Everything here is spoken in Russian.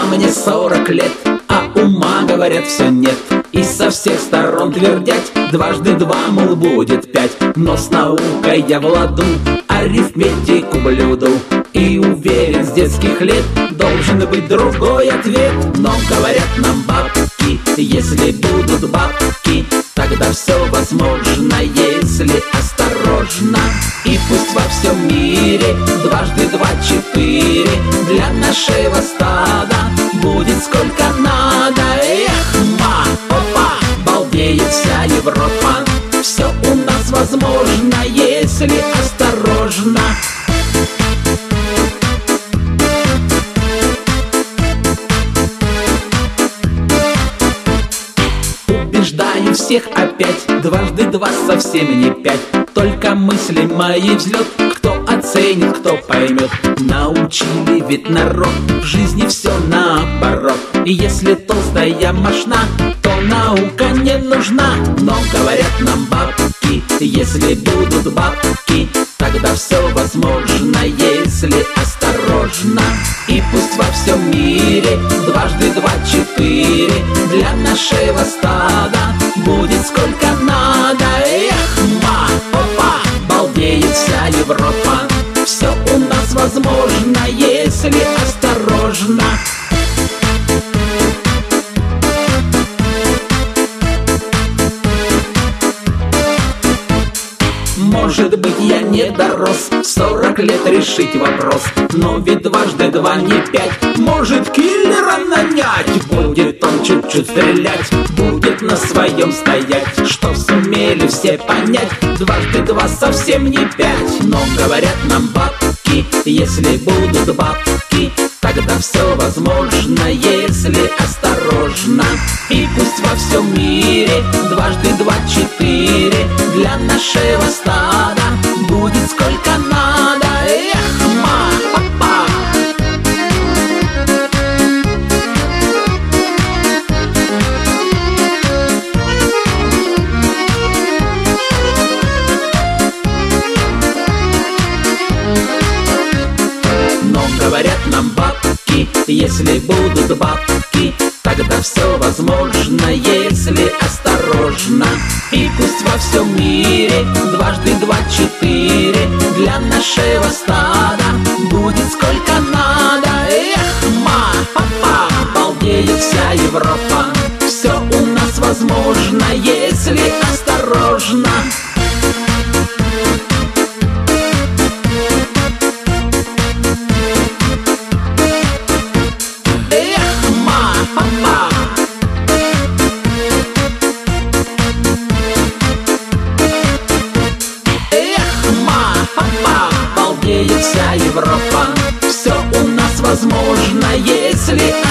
мне 40 лет, а ума, говорят, все нет. И со всех сторон твердять: дважды два, мол, будет 5. Но с наукой я владу, арифметику блюду, и уверен, с детских лет должен быть другой ответ. Но говорят нам бабки, если будут бабки, тогда все возможно, если осторожно. И пусть во всем мире дважды два 4 для нашего стада будет сколько надо. Эх, опа, балдеет вся Европа. Все у нас возможно, если осторожно. Убеждаю всех опять, дважды два совсем не 5. Только мысли мои взлет, кто оценит, кто поймет. Научили ведь народ, в жизни все наоборот. И если толстая мошна, то наука не нужна. Но говорят нам бабки, если будут бабки, тогда все возможно, если осторожно. И пусть во всем мире дважды два 4 для нашего стада будет сколько надо. Эх, опа, балдеет вся Европа. Все у нас возможно, если осторожно. Может быть, я не дорос в 40 лет решить вопрос, но ведь дважды два не 5. Может, киллера нанять? Будет он чуть-чуть стрелять, будет на своем стоять, что сумели все понять. Дважды два совсем не 5. Но говорят нам бабки, если будут бабки, тогда все возможно, если осторожно. И пусть во всем мире дважды два 4 для нашего стада будет сколько надо. Эх, опа. Но говорят нам бабки, если будут бабки, тогда все возможно, если осторожно. И пусть во всем мире дважды два 4 для нашего стада будет сколько надо. Эх, опа, балдеет вся Европа. Все у нас возможно, если осторожно. Балдеет вся Европа. Все у нас возможно, если